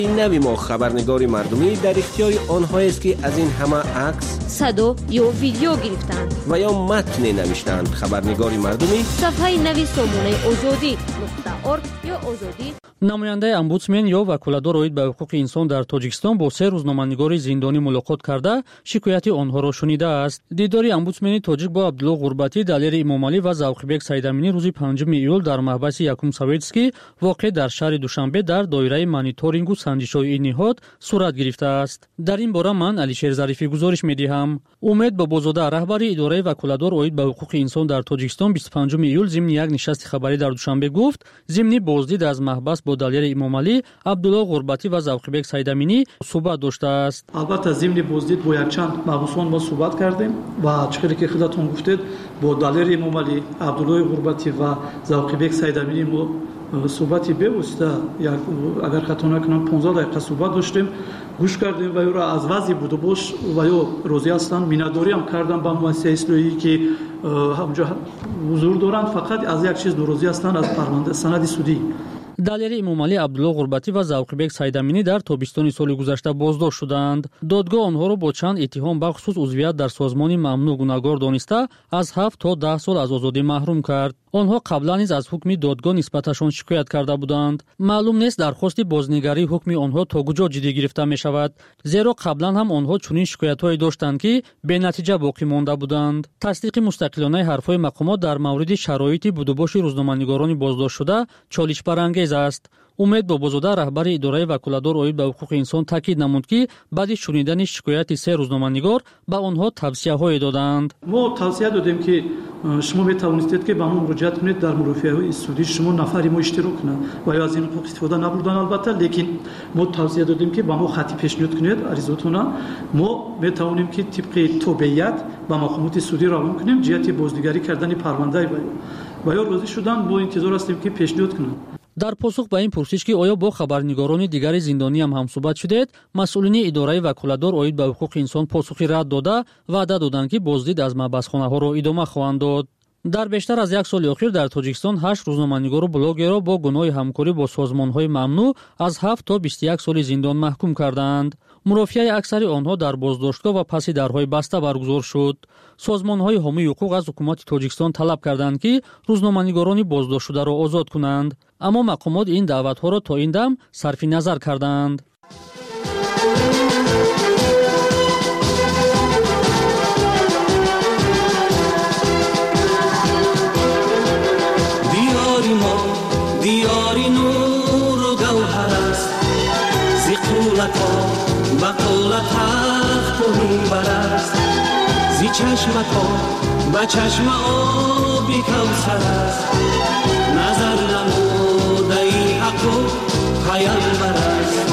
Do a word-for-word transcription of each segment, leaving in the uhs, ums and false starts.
این نوی ما خبرنگار مردمی در اختیار آنهایی است که از این همه عکس، صدا یا ویدیو گرفتند و یا متن نوشتند. خبرنگار مردمی صفحه نوی سامانه آزادی نقطه ارگ یا آزادی. намояндаи омбудсмен ё ваколадор оид ба ҳуқуқи инсон дар тоҷикистон бо се рӯзноманигори зиндонӣ мулоқот карда шикояти онҳоро шунидааст. дидори омбудсмени тоҷик бо абдулло ғурбатӣ, далери имомалӣ ва завқибек сайдаминӣ рӯзи панҷуми июл дар маҳбаси якум советский воқеъ дар шаҳри душанбе дар доираи мониторингу санҷишҳои ин ниҳод сурат гирифтааст. дар ин бора ман алишер зарифӣ гузориш медиҳам. умед бобозода, раҳбари идораи ваколадор оид ба ҳуқуқи инсон дар тоҷикистон бисту панҷуми июл зимни як нишасти хабарӣ дар душанбе гуфт, зимни боздид аз маҳбас бо далери имомалӣ, абдулло ғурбатӣ ва завқибек сайдаминӣ суҳбат доштааст. албатта зимни боздид бо якчанд маҳбусон мо суҳбат кардем ва чиқдре ки худатон гуфтед бо далери имомалӣ, абдуллои ғурбатӣ ва завқибек сайдаминӣ мо суҳбати бевосита, агар хато накунам понздаҳ дақиқа суҳбат доштем, гӯш кардем ва ёро аз вазъи будубош ва ё розӣ ҳастанд, миннатдорӣам кардам ба муассисаи ислоҳӣ ки ҳамҷо ҳузур доранд, фақат аз як чиз норозӣ ҳастанд, аз парванда санади судӣ. далери имомалӣ, абдулло ғурбатӣ ва завқибек сайдаминӣ дар тобистони соли гузашта боздошт шуданд. додгоҳ онҳоро бо чанд иттиҳом бахусус узвият дар созмони мамнӯъ гунahгор дониста аз ҳафт то даҳ сол аз озодӣ маҳрум кард. онҳо қаблан низ аз ҳукми додгоҳ нисбаташон шикоят карда буданд. маълум нест дархости бознигарии ҳукми онҳо то куҷо ҷиддӣ гирифта мешавад, зеро қаблан ҳам онҳо чунин шикоятҳое доштанд ки бенатиҷа боқӣ монда буданд. тасдиқи мустақилонаи ҳарфҳои мақомот дар мавриди шароити будубоши рӯзноманигорони боздоштшуда чолишбарангез аст. умед бобозода, раҳбари идораи ваколадор оид ба ҳуқуқи инсон таъкид намуд ки баъди шунидани шикояти се рӯзноманигор ба онҳо тавсияҳое доданд. мо тавсия додем ки шумо метавонистед ки ба мо муроҷиат кунед дар мурофиаҳои судӣ, шумо нафари мо иштирок кунад ва ё аз ин ҳуқуқ истифода набурдан, албатта, лекин мо тавсия додем ки ба мо хати пешниҳод кунед аризотона, мо метавонем ки тибқи тобеият ба мақомоти судӣ равон кунем ҷиҳати боздигарӣ кардани парвандаи ва ё ва ё розӣ шуданд. мо интизор ҳастем ки пешниҳод кунанд. дар посух ба ин пурсиш ки оё бо хабарнигорони дигари зиндониам ҳамсуҳбат шудед, масъулини идораи ваколадор оид ба ҳуқуқи инсон посухи рад дода ваъда доданд ки боздид аз маҳбасхонаҳоро идома хоҳанд дод. дар бештар аз як соли охир дар тоҷикистон ҳашт рӯзноманигору блогерро бо гуноҳи ҳамкорӣ бо созмонҳои мамнӯъ аз ҳафт то бисту як соли зиндон маҳкум карданд. мурофиаи аксари онҳо дар боздоштгоҳ ва паси дарҳои баста баргузор шуд. созмонҳои ҳомии ҳуқуқ аз ҳукумати тоҷикистон талаб карданд ки рӯзноманигорони боздоштшударо озод кунанд, аммо мақомот ин даъватҳоро то ин дам сарфи назар карданд. دیاری نور و گوهر است زی قولت ها و قولت تخت و منبر است زی چشمت ها و چشم آبی کوثر است نظر نموده ای حق و پیامبر است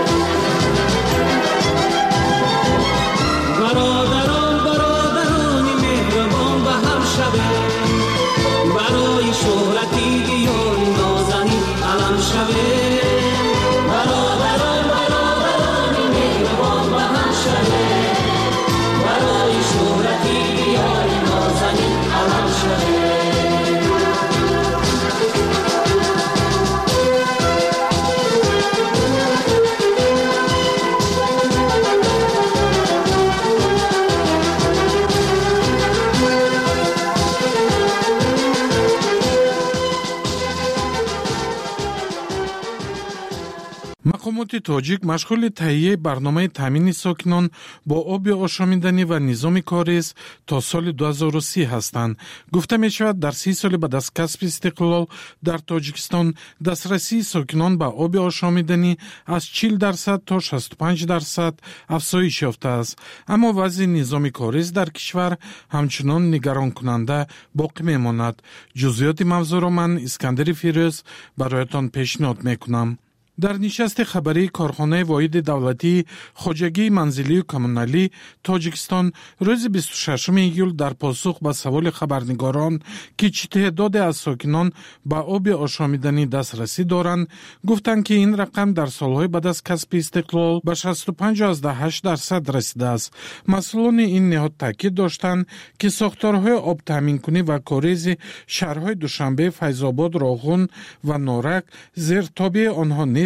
برادران برادران مهربان به هم شبه برای شهرتی دیار نازنین علم شبه برادران برادران مهربان به هم شبه برای شهرتی دیار نازنین علم شبه мақомоти тоҷик машғули таҳияи барномаи таъмини сокинон бо оби ошомиданӣ ва низоми корист то соли ду ҳазору си ҳастанд. гуфта мешавад, дар си соли баъд аз касби истиқлол дар Тоҷикистон дастрасии сокинон ба оби ошомиданӣ аз чил дарсад то шасту панҷ дарсад афзоиш ёфтааст. аммо вазъи низоми корист дар кишвар ҳамчунон нигаронкунанда боқӣ мемонад. ҷузъиёти мавзӯъро ман Искандари Фирӯз бароятон пешниҳод мекунам. дар нишасти хабарии корхонаи воҳиди давлатии хоҷагии манзилию коммуналӣ Тоҷикистон рӯзи бисту шашуми июл дар посух ба саволи хабарнигорон ки чӣ теъдоде аз сокинон ба оби ошомиданӣ дастрасӣ доранд, гуфтанд ки ин рақам дар солҳои баъд аз касби истиқлол ба шасту панҷ оздаҳ ҳашт дарсад расидааст. масъулони ин ниҳод таъкид доштанд ки сохторҳои обтаъминкунӣ ва коризи шаҳрҳои Душанбе, Файзобод, Роғун ва Норак зертобии онҳо нест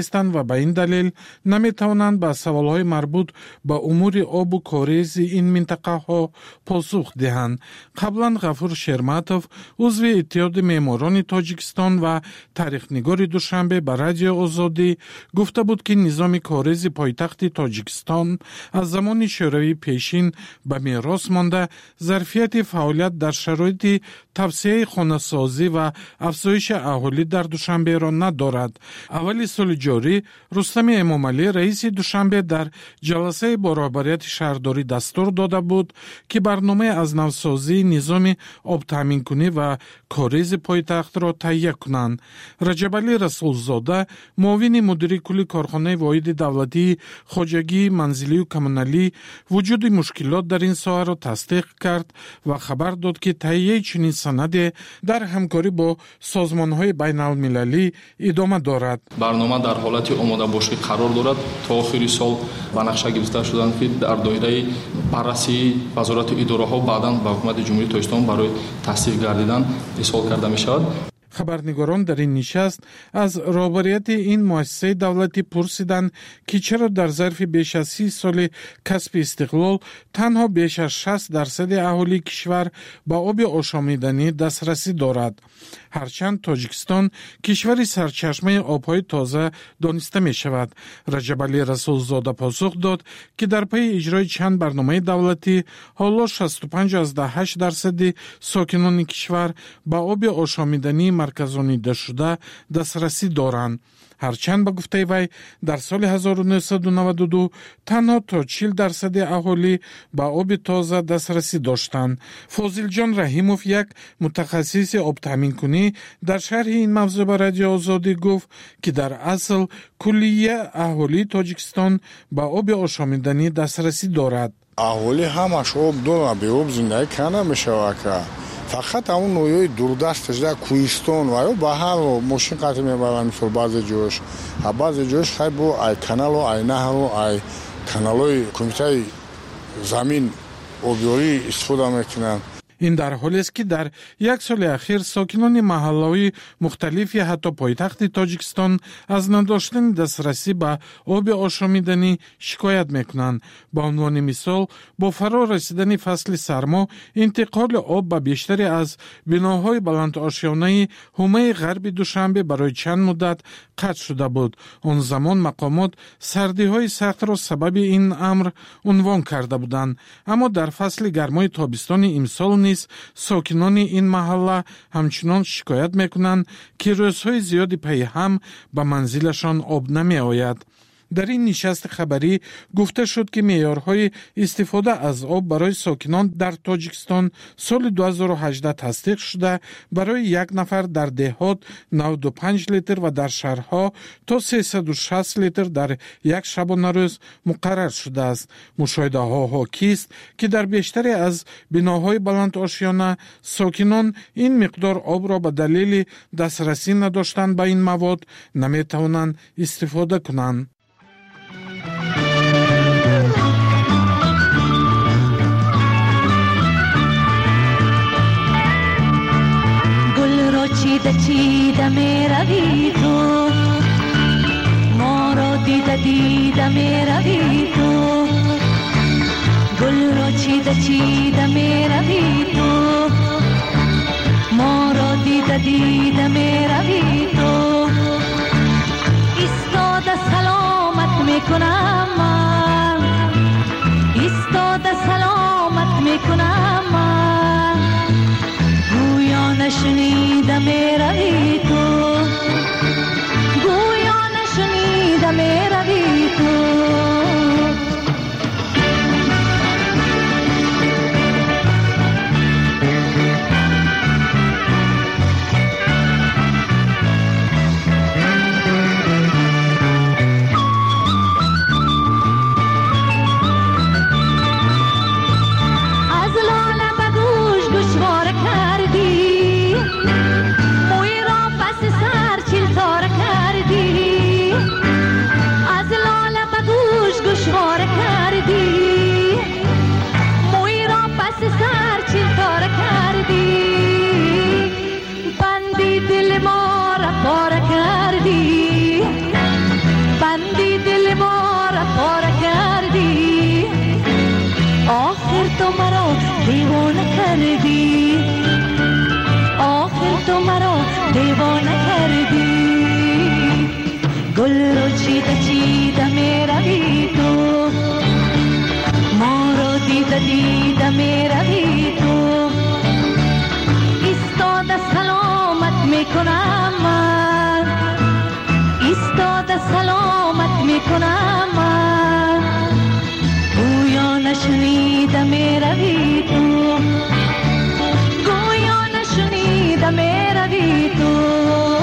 нестанд ва ба ин далел наметавонанд ба саволҳои марбут ба умури обу корези ин минтақаҳо посух диҳанд. қаблан ғафур шерматов, узви иттиҳоди меъморони Тоҷикистон ва таърихнигори Душанбе ба Радиои Озодӣ гуфта буд, ки низоми корези пойтахти Тоҷикистон аз замони шӯравии пешин ба мерос монда зарфияти фаъолият дар шароити тавсеяи хонасозӣ ва афзоиши аҳолӣ дар Душанберо надорад. аввали соли ҷорӣ Рустами Эмомалӣ, раиси Душанбе, дар ҷаласаи бо роҳбарияти шаҳрдорӣ дастур дода буд, ки барномаи аз навсозии низоми обтаъминкунӣ ва корези пойтахтро таҳия кунанд. Раҷабалӣ Расулзода, муовини мудири кулли корхонаи воҳиди давлатии хоҷагии манзилию коммуналӣ, вуҷуди мушкилот дар ин соҳаро тасдиқ кард ва хабар дод, ки таҳияи чунин санаде дар ҳамкорӣ бо созмонҳои байналмилалӣ идома дорад. барнома дар ҳолати омодабошӣ қарор дорад. То охири сол ба нақша гирифта шуданд, ки дар доираи баррасии вазорати идораҳо баъдан ба ҳукумати ҷумҳурии Тоҷикистон барои тасдиқ гардидан исол карда мешавад. Хабарнигорон дар ин нишаст аз роҳбарияти ин муассисаи давлатӣ пурсиданд, ки чаро дар зарфи беш аз си соли касби истиқлол танҳо беш аз шаст дарсади аҳолии кишвар ба оби ошомиданӣ дастрасӣ дорад. ҳарчанд Тоҷикистон кишвари сарчашмаи обҳои тоза дониста мешавад. Раҷабалӣ Расулзода посух дод, ки дар пайи иҷрои чанд барномаи давлатӣ ҳоло шасту панҷ азда ҳашт дарсади сокинони кишвар ба оби ошомидании марказонидашуда дастрасӣ доранд. ҳарчанд ба гуфтаи вай дар соли ҳазору нӯҳсаду наваду ду танҳо то чил дарсади аҳолӣ ба оби тоза дастрасӣ доштанд. Фозилҷон Раҳимов, як мутахассиси обтаъминкунӣ, дар шарҳи ин мавзӯъ ба Радиои Озодӣ гуфт, ки дар асл куллия аҳолии Тоҷикистон ба оби ошомиданӣ дастрасӣ дорад. аҳолӣ ҳамаш об дорад, бе об зиндаги кар намешавад. фақат ҳамун ноҳияи дурдасташ дар Кӯҳистон ва ё баҳар мошин қатъ мебаранд, мисол баъзе ҷояш, а баъзе ҷояш хай бо ай каналу ай наҳру ай каналои кумитаи замин обёрӣ истифода мекунанд. ин дар ҳолест, ки дар як соли ахир сокинони маҳаллаҳои мухталифи ҳатто пойтахти Тоҷикистон аз надоштани дастрасӣ ба оби ошомиданӣ шикоят мекунанд. Ба унвони мисол, бо фаро расидани фасли сармо, интиқоли об ба бештаре аз биноҳои баландошёнаи ҳумаи ғарби Душанбе барои чанд муддат қатъ шуда буд. он замон мақомот сардиҳои сахтро сабаби ин амр унвон карда буданд. аммо дар фасли гармои тобистони имсол низ сокинони ин маҳалла ҳамчунон шикоят мекунанд, ки рӯзҳои зиёди пайи ҳам ба манзилашон об намеояд. дар ин нишасти хабарӣ гуфта шуд, ки меъёрҳои истифода аз об барои сокинон дар Тоҷикистон соли ду ҳазору ҳаждаҳ тасдиқ шуда, барои як нафар дар деҳот навду панҷ литр ва дар шаҳрҳо то сесаду шаст литр дар як шабонарӯз муқаррар шудааст. мушоҳидаҳо ҳокист, ки дар бештаре аз биноҳои баландошёна сокинон ин миқдор обро ба далели дастрасӣ надоштан ба ин мавод наметавонанд истифода кунанд. چیده چیده می روی تو، ما را دیده دیده می روی تو، گل را چیده چیده می روی تو، ما را دیده دیده می روی تو، ایستاده سلامت می کنم من، ایستاده سلامت می کنم من، گویا نشنیده می روی تو، گویا نشنیده می روی تو. This is کردی آخر تو مرا دیوانه کردی گل رو چیده چیده می روی تو ما رو دیده دیده می روی تو ایستاده سلامت می کنم من ایستاده سلامت می کنم من گویا نشنیده می روی تو گویا نشنیده می روی تو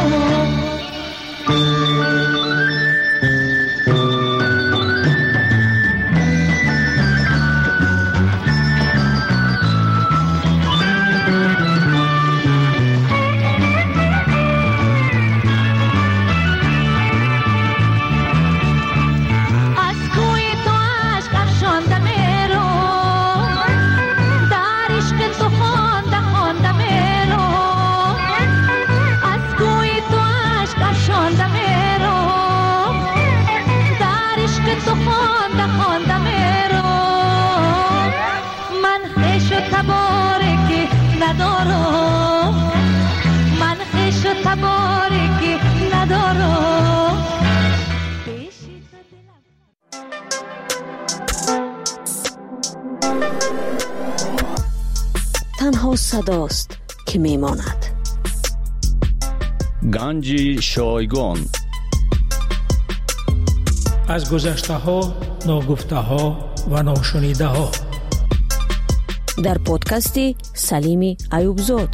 من خیش و تبارکی ندارم تنها صداست که میماند. گنج شایگان از گذشته ها، ناگفته ها و ناشنیده ها در پادکستی سلیمی ایوبزاد.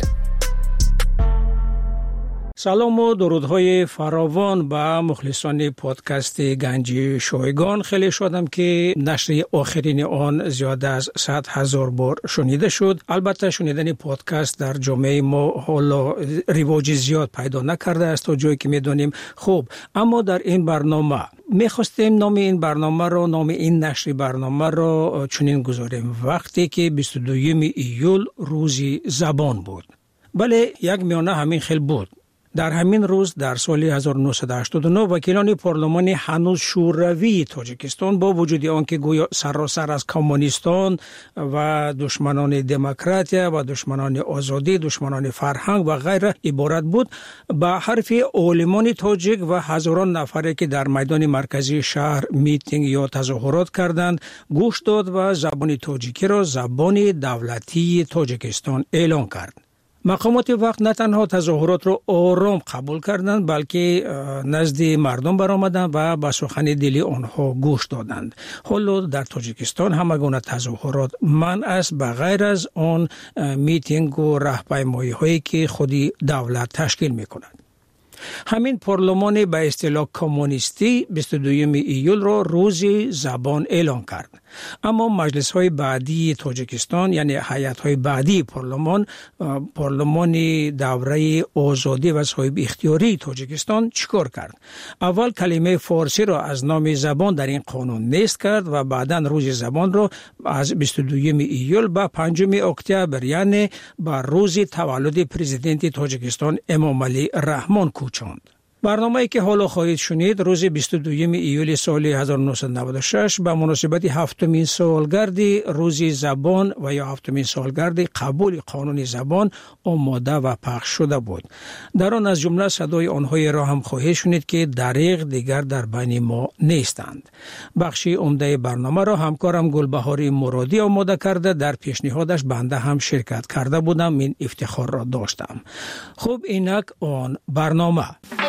سلام و درودهای فراوان به مخلصان پادکست گنج شایگان. خیلی شادم که نشر آخرین آن زیاده از صد هزار بار شنیده شد. البته شنیدن پادکست در جامعه ما حالا رواج زیاد پیدا نکرده است تا جایی که میدانیم. خوب، اما در این برنامه میخواستیم نام این برنامه رو نام این نشر برنامه رو چنین گذاریم: وقتی که بیست و دوم ایول روزی زبان بود. بله، یک میانه همین خیل بود. در همین روز در سال هزار و نهصد و هشتاد و نه وکیلان پارلمانی هنوز شوروی تاجیکستان با وجود آنکه گویا سراسر از کمونیستان و دشمنان دموکراتیا و دشمنان آزادی، دشمنان فرهنگ و غیره عبارت بود، با حرف عالمان تاجیک و هزاران نفری که در میدان مرکزی شهر میتینگ یا تظاهرات کردند گوش داد و زبان تاجیکی را زبان دولتی تاجیکستان اعلان کرد. مقامات وقت نه تنها تظاهرات را آرام قبول کردند بلکه نزد مردم برآمدند و به سخن دلی آنها گوش دادند. حالا در تاجیکستان همه گونه تظاهرات منع است به غیر از آن میتینگ و راهپیمایی هایی که خودی دولت تشکیل می کند. همین پارلمان به اصطلاح کمونیستی بیست و دوم ایول را روز زبان اعلان کرد. اما مجلس های بعدی تاجیکستان، یعنی هیئت های بعدی پارلمان، پارلمان دوره آزادی و صاحب اختیاری تاجیکستان چیکار کرد؟ اول کلمه فارسی را از نام زبان در این قانون نیست کرد و بعدا روز زبان را از بیست و دوم ایول به پنجم اکتبر، یعنی بر روز تولد پرزیدنت تاجیکستان امام علی رحمان کوچاند. برنامه‌ای که حالا خواهید شنید روز بیست و دوم ایول سال هزار و نهصد و نود و شش به مناسبت هفتمین سالگرد روز زبان و یا هفتمین سالگرد قبول قانون زبان آماده و پخش شده بود. در آن از جمله صدای آنهایی را هم خواهید شنید که دریغ دیگر در بین ما نیستند. بخشی عمده برنامه را همکارم گلبهاری مرادی آماده کرده، در پیشنهادش بنده هم شرکت کرده بودم، این افتخار را داشتم. خب اینک آن برنامه.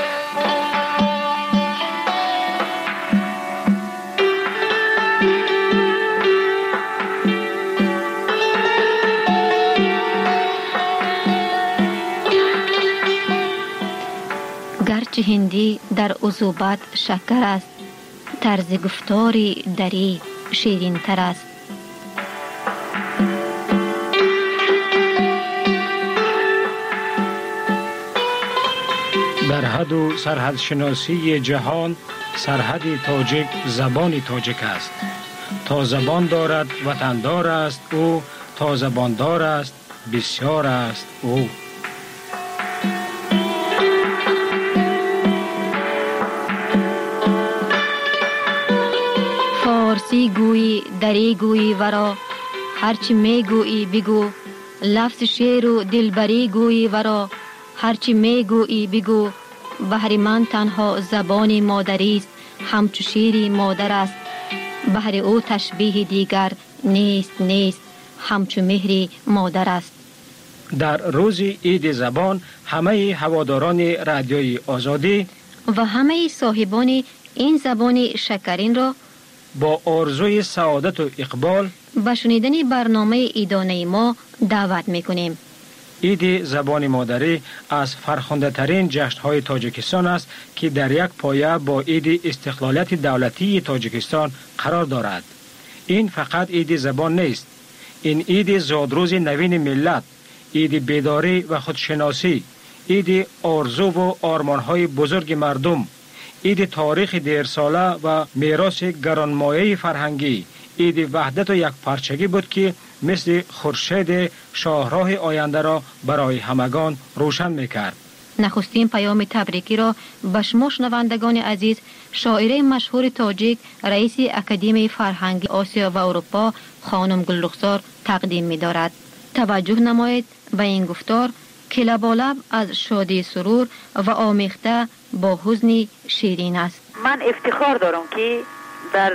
گرچه هندی در عذوبت شکر است، طرز گفتاری دری شیرین تر است. در حد و سرحد شناسی جهان سرحد تاجیک زبان تاجیک است. تا زبان دارد وطندار است او، تا زبان دار است بسیار است او. فارسی گویی دری گویی ورا، هرچی می گویی بگو لفظ شعر و دلبری گویی ورا، هرچی می گویی بگو. بهر من تنها زبان مادری است، همچو شیری مادر است. بهر او تشبیه دیگر نیست نیست، همچو مهری مادر است. در روز عید زبان همه هواداران رادیوی آزادی و همه صاحبان این زبان شکرین را با آرزوی سعادت و اقبال به شنیدن برنامه عیدانه ما دعوت می‌کنیم. عید زبان مادری از فرخنده ترین جشن‌های تاجیکستان است که در یک پایه با عید استقلالیت دولتی تاجیکستان قرار دارد. این فقط عید زبان نیست. این عید زادروز نوین ملت، عید بیداری و خودشناسی، عید آرزو و آرمان‌های بزرگ مردم، عید تاریخ دیرساله و میراث گرانمایه فرهنگی، عید وحدت و یک پارچگی بود که مثل خورشید شاهراه آینده را برای همگان روشن می‌کرد. نخستین پیام تبریکی را به شما شنوندگان عزیز شاعره مشهور تاجیک، رئیس اکادمی فرهنگی آسیا و اروپا خانم گلرخسار تقدیم می‌دارد. توجه نمایید به این گفتار که لبالب از شادی سرور و آمیخته با حزن شیرین است. من افتخار دارم که در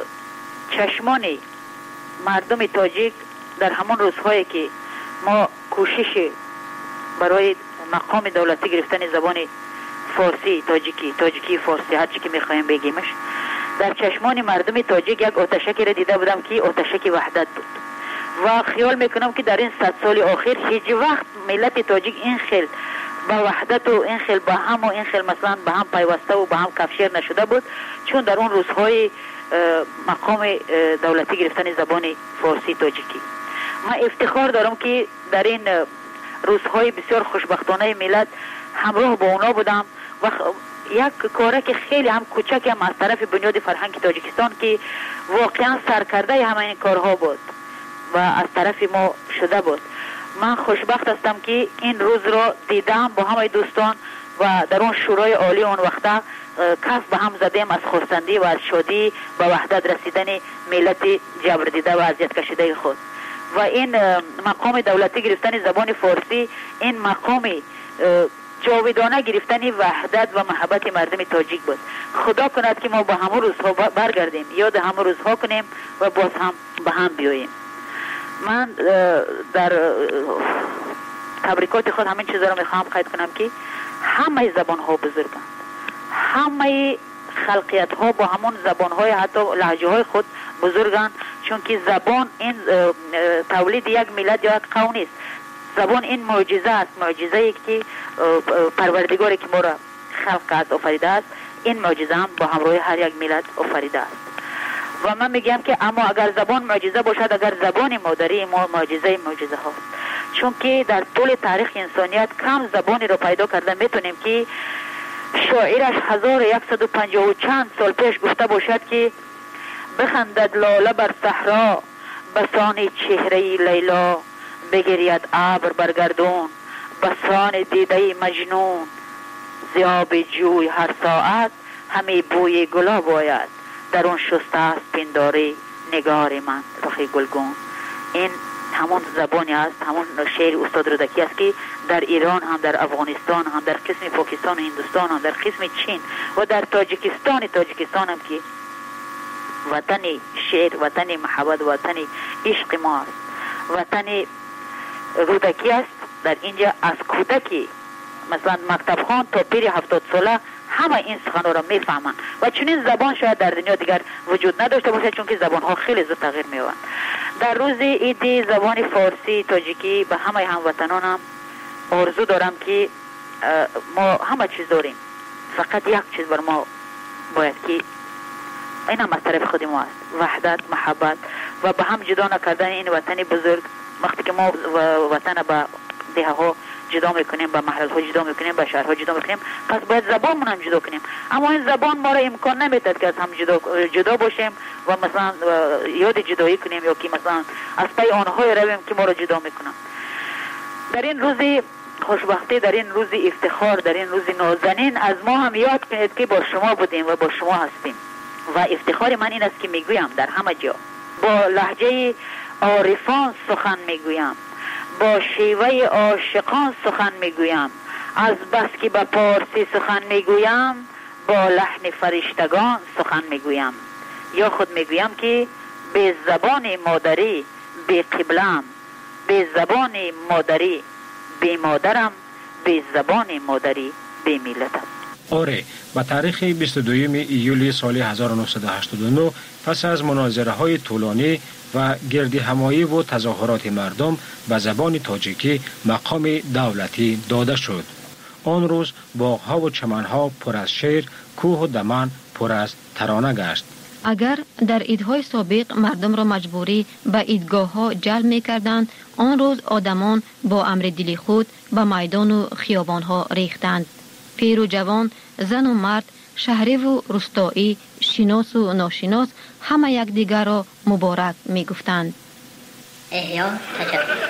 چشمان مردم تاجیک در همون روزهایی که ما کوشش برای مقام دولتی گرفتن زبان فارسی تاجیکی تاجیکی فارسی هر چی که میخوایم بگیمش، در چشمان مردم تاجیک یک آتشکی را دیده بودم که آتشک وحدت بود و خیال میکنم که در این صد سال آخر هیچ وقت ملت تاجیک این خیل با وحدت و این خیل با هم و این خیل مثلا به هم پیوسته و به هم کفشیر نشده بود، چون در اون روزهای مقام دولتی گرفتن زبان فارسی تاجیکی. من افتخار دارم که در این روزهای بسیار خوشبختانه ملت همراه با اونا بودم و یک کاره که خیلی هم کوچک هم از طرف بنیاد فرهنگ تاجیکستان که واقعا سرکرده همه این کارها بود و از طرف ما شده بود. من خوشبخت هستم که این روز را دیدم با همه دوستان و در اون شورای عالی اون وقتا کف به هم زدیم از خرسندی و از شادی به وحدت رسیدن ملت جبر دیده و اذیت کشیده خود. و این مقام دولتی گرفتن زبان فارسی این مقام جاودانه گرفتن وحدت و محبت مردم تاجیک بود. خدا کند که ما با همون روزها برگردیم، یاد همون روزها کنیم و باز هم به هم بیاییم. من در تبریکات خود همین چیزا رو میخوام قید کنم که همه زبان ها بزرگند، همه خلقیت ها با همون زبان های حتی لهجه های خود بزرگند، چون که زبان این تولید یک ملت یا یک قوم نیست. زبان این معجزه است، معجزه ای که پروردگاری که ما را خلق کرد آفریده است، این معجزه هم با همراه هر یک ملت آفریده است. و من میگم که اما اگر زبان معجزه باشد، اگر زبان مادری ما معجزه معجزه هاست، چون که در طول تاریخ انسانیت کم زبانی رو پیدا کردن میتونیم که شاعرش هزار و یکصد و پنجاه و چند سال پیش گفته باشد که بخندد لاله بر صحرا بسان چهره لیلا، بگرید ابر برگردون بسان دیده مجنون، زیاب جوی هر ساعت همه بوی گلاب آید، در اون شسته است پنداری نگار من رخ گلگون. این همون زبانی است، همون شعر استاد رودکی است که در ایران هم، در افغانستان هم، در قسم پاکستان و هندوستان هم، در قسم چین و در تاجیکستان تاجیکستان هم که وطن شعر، وطن محبت، وطن عشق ما است، وطن رودکی است. در اینجا از کودکی مثلا مکتب خان تا پیر هفتاد ساله همه این سخنان را میفهمند و چنین زبان شاید در دنیا دیگر وجود نداشته باشه، چون که زبان ها خیلی زود تغییر می‌یابند. در روز عید زبان فارسی تاجیکی به همه هموطنانم آرزو دارم که ما همه چیز داریم، فقط یک چیز بر ما باید که این هم از طرف خود ما است، وحدت، محبت و به هم جدا نکردن این وطن بزرگ. وقتی که ما وطن به ده ها جدا میکنیم، به محل ها جدا میکنیم، به شهرها جدا میکنیم، پس باید زبانمون هم جدا کنیم. اما این زبان ما را امکان نمیداد که از هم جدا جدا باشیم و مثلا یاد جدایی کنیم یا که مثلا از پی آنهای رویم که ما را جدا میکنن. در این روز خوشبختی، در این روز افتخار، در این روز نازنین از ما هم یاد کنید که با شما بودیم و با شما هستیم. و افتخار من این است که میگویم در همه جا با لهجه عارفان سخن میگویم، با شیوه عاشقان سخن میگویم، از بس که به پارسی سخن میگویم با لحن فرشتگان سخن میگویم. یا خود میگویم که به زبان مادری به قبلم، به زبان مادری به مادرم، به زبان مادری به ملتم. آره، با تاریخ بیست و دوم ایولی سال هزار و نهصد و هشتاد و نه پس از مناظره های طولانی و گرد همایی و تظاهرات مردم به زبان تاجیکی مقام دولتی داده شد. آن روز باغ‌ها و چمن‌ها پر از شعر، کوه و دمن پر از ترانه گشت. اگر در عیدهای سابق مردم را مجبوری به عیدگاه ها جلب می کردند، آن روز آدمان با امر دلی خود به میدان و خیابان ها ریختند. پیر و جوان، زن و مرد، شهری و روستایی، شناس و ناشناس همه یک دیگر را مبارک می گفتند. احیا تشکر.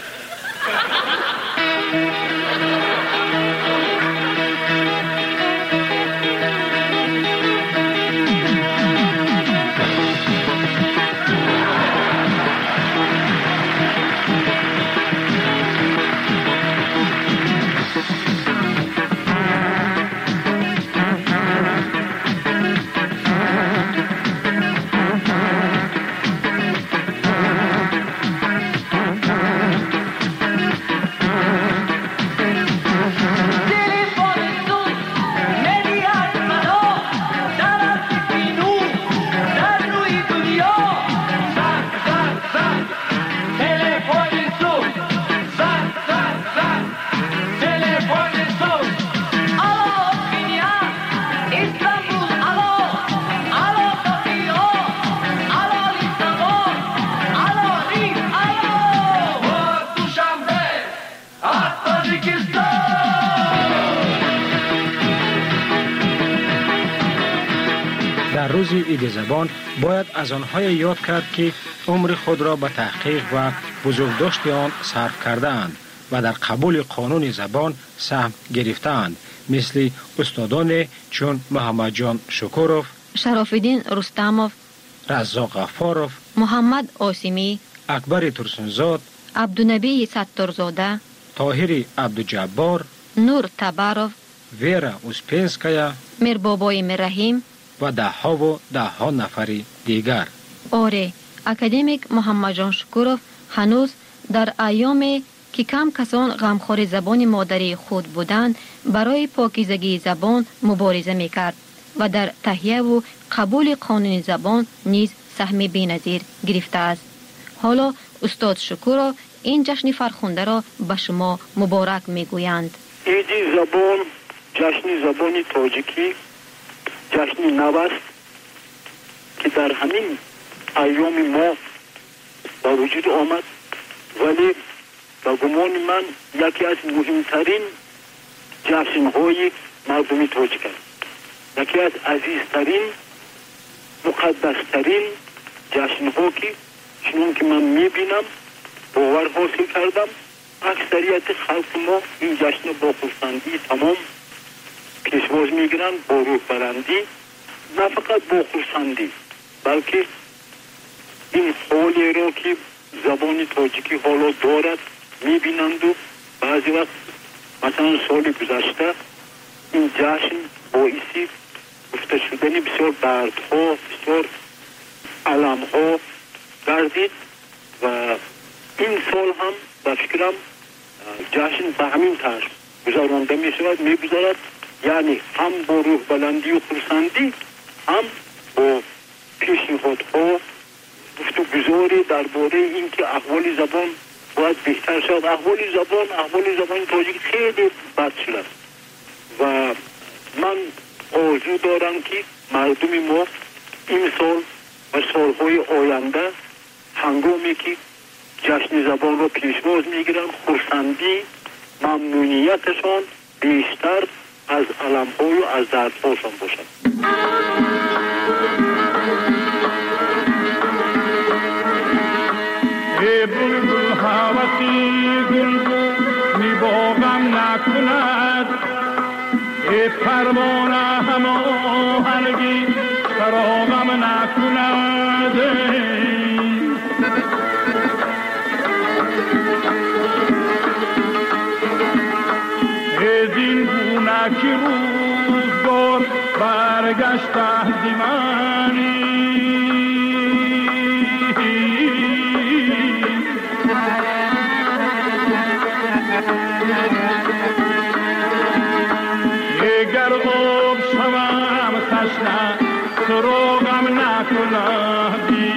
در روز عید زبان باید از آنهای یاد کرد که عمر خود را به تحقیق و بزرگداشت آن صرف کرده‌اند و در قبول قانون زبان سهم گرفته‌اند، مثل استادان چون محمد جان شکوروف، شراف‌الدین رستموف، رزاق غفاروف، محمد آسیمی، اکبر ترسنزاد، عبدالنبی ستارزاده، طاهر عبدالجبار، نور تباروف، ویرا اوسپنسکایا، میربابای مرحیم و ده ها و ده ها نفری دیگر. آره، اکادمیک محمد جان شکوروف هنوز در ایامی که کم کسان غمخوار زبان مادری خود بودند برای پاکیزگی زبان مبارزه میکرد و در تهیه و قبول قانون زبان نیز سهم بی‌نظیر گرفته است. حالا استاد شکوروف این جشن فرخنده را به شما مبارک میگویند. عید زبان، جشن زبان تاجیکی، جشن نو است که در همین ایام ما با وجود آمد، ولی با گمان من یکی از مهمترین جشن‌های مردمی تاجیک است. یکی از عزیزترین، مقدسترین جشن‌ها که چنان که من می‌بینم باور حاصل کردم، اکثریت خلق ما این جشن با خرسندی تمام پیشواز میگیرند، با روح برندی، نه فقط با خرسندی بلکه این حالی را که زبان تاجیکی حالا دارد میبینند و بعضی وقت مثلا سال گذشته این جشن باعثی گفته شدن بسیار دردها، بسیار علمها گردید و این سال هم به فکرم جشن به همین طرز گذرانده می شود، می گذارد، یعنی هم با روح بلندی و خرسندی، هم با پیشنهادها گفتگوزاری درباره اینکه احوال زبان باید بهتر شد. احوال زبان احوال زبان تاجیک خیلی بد شده و من آرزو دارم که مردم ما این سال و سالهای آینده هنگامی که جشن زبان را پیشواز میگیرن، خرسندی ممنونیتشان بیشتر از علم‌های و از دردهاشان باشد. ای بلبل حواسی گلگل میباغم نکند، ای پروانه هماهنگی فراغم نکند. مستهدمانی اگر خوب شوم خشنه سروغم نکنه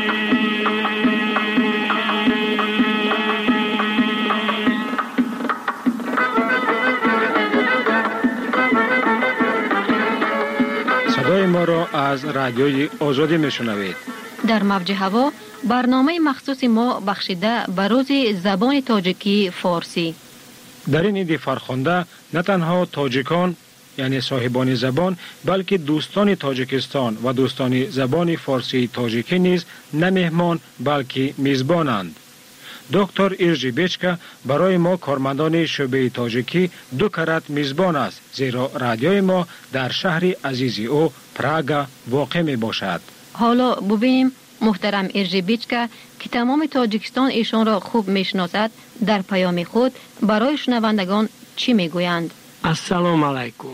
صدای ما را از رادیوی آزادی میشنوید. در موج هوا برنامه مخصوص ما بخشیده به روز زبان تاجیکی فارسی. در این عید فرخنده نه تنها تاجیکان یعنی صاحبان زبان بلکه دوستان تاجیکستان و دوستان زبان فارسی تاجیکی نیز نه مهمان بلکه میزبانند. دکتر ایرجی بیچکا برای ما کارمندان شعبه تاجیکی دو کرات میزبان است، زیرا رادیوی ما در شهر عزیزی او پراگا واقع می باشد. حالا ببینیم محترم ایرجی بیچکا که تمام تاجیکستان ایشان را خوب میشناسد در پیام خود برای شنوندگان چی میگویند. السلام علیکم.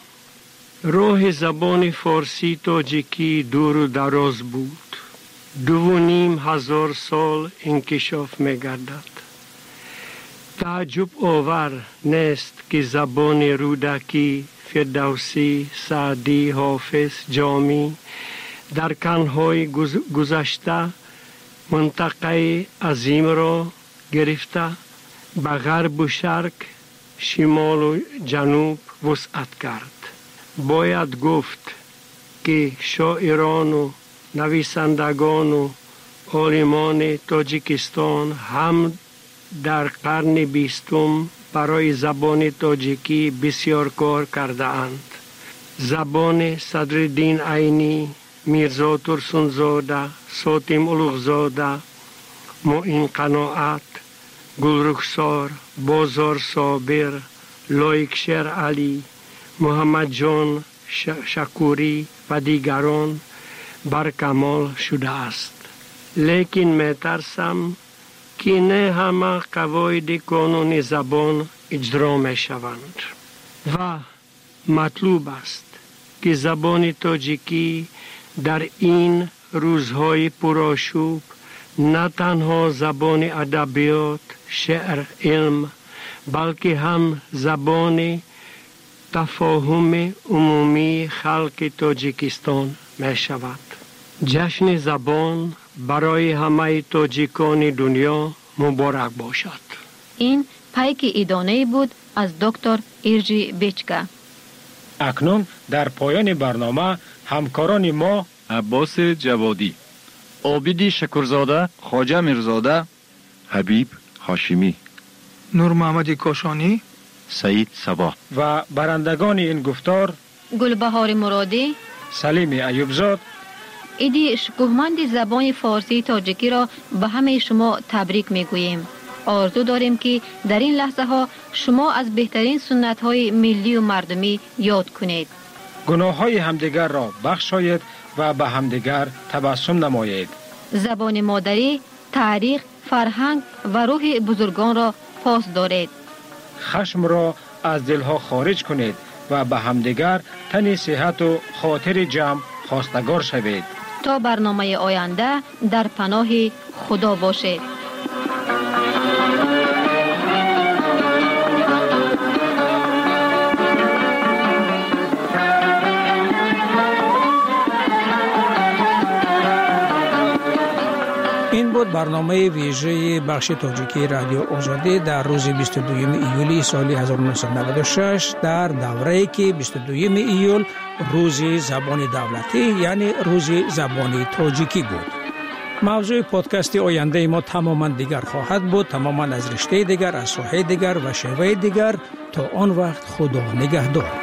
راه زبان فارسی تاجیکی دور و دراز بود. دو و نیم هزار سال انکشاف می‌گردد. تعجب آور نیست که زبان رودکی، فردوسی، سعدی، حافظ، جامی در قرن‌های گذشته منطقه عظیم را گرفته به غرب و شرق، شمال و جنوب وسعت کرد. باید گفت که شاعران و نویسندگان و عالمان تاجیکستان هم در قرن بیستم برای زبان تاجیکی بسیار کار کرده اند. زبان صدرالدین عینی، میرزا ترسونزاده، ساتم اولوغزاده، معین قناعت، گلرخسار، بازار صابر، لایکشهر علی، محمد جان شکوری و دیگران برکمال شده است. لیکن می ترسم که نه همه قواعد قانون زبان اجرا می شوند و مطلوب است که زبان تاجیکی در این روزهای پرآشوب نه تنها زبان ادبیات، شعر، علم بلکه هم زبان تفاهم عمومی خلق تاجیکستان می شود. جشن زبان برای همه تاجیکان دنیا مبارک باشد. این پیک ایدانه بود از دکتر ایرجی بیچکا. اکنون در پایان برنامه همکاران ما عباس جوادی، عابدی شکرزاده، خواجه میرزاده، حبیب هاشمی، نور محمد کاشانی، سعید صباح و برندگان این گفتار گلبهار مرادی، سلیم ایوبزاد، ایدی شکوهمند زبان فارسی تاجیکی را به همه شما تبریک میگوییم. آرزو داریم که در این لحظه ها شما از بهترین سنت های ملی و مردمی یاد کنید. گناه های همدیگر را بخشایید و به همدیگر تبسم نمایید. زبان مادری، تاریخ، فرهنگ و روح بزرگان را پاس دارید. خشم را از دلها خارج کنید و به همدیگر تن صحت و خاطر جمع خواستگار شوید. تا برنامه آینده در پناه خدا باشید. این بود برنامه ویژه بخش تاجیکی رادیو آزادی در روز بیست و دوم ایولی سال هزار و نهصد و نود و شش در دوره‌ای که بیست و دوم ایول روز زبان دولتی یعنی روز زبان تاجیکی بود. موضوع پادکست آینده ما تماما دیگر خواهد بود، تماما از رشته دیگر، از ساحه دیگر و شیوه دیگر. تا آن وقت خدا نگهدار.